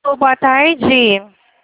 Boa tarde.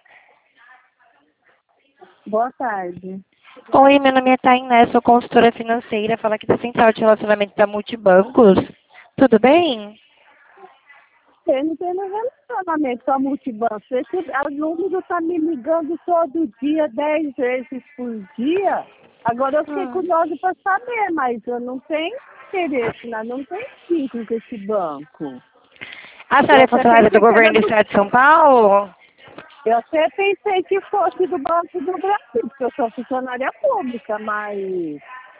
Boa tarde. Oi, meu nome é Tainá, sou consultora financeira, falo aqui da Central de Relacionamento da Multibancos. Tudo bem? Eu não tenho relacionamento com a Multibanco. Esse aluno está me ligando todo dia, 10 vezes por dia. Agora eu fiquei curiosa para saber, mas eu não tenho interesse, não tenho vínculo com esse banco. A senhora é funcionária do governo do Estado de São Paulo? Eu até pensei que fosse do Banco do Brasil, porque eu sou funcionária pública, mas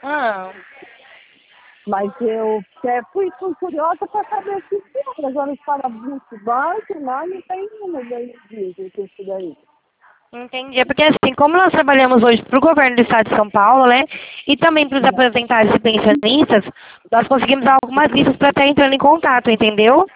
eu até fui curiosa para saber se tinha. Agora fala Multibanco, não tem ninguém disso, isso daí. Entendi. É porque assim, como nós trabalhamos hoje para o governo do Estado de São Paulo, né? E também para os aposentados e pensionistas, nós conseguimos dar algumas listas para estar entrando em contato, entendeu?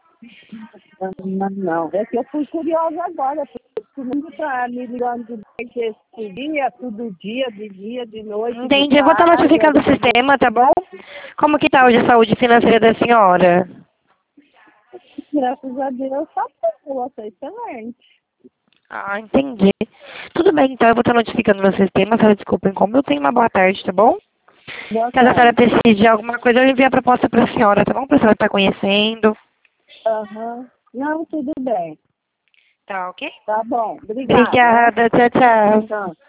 Não, é que eu fui curiosa agora, porque todo mundo está me ligando de 10 vezes por dia, todo dia, de dia, de noite, de Entendi. Eu vou estar tarde. notificando o sistema, tá bom? Como que tá hoje a saúde financeira da senhora? Graças a Deus, tá boa, tá excelente. Ah, entendi. Tudo bem, então eu vou estar notificando no sistema, a senhora desculpem como eu tenho uma boa tarde, tá bom? Boa Caso a senhora tarde. precise de alguma coisa, eu envio a proposta para a senhora, tá bom? Para a senhora estar conhecendo. Aham. Não, tudo bem. Tá ok? Tá bom. Obrigada. Obrigada, tchau, tchau. Tchau.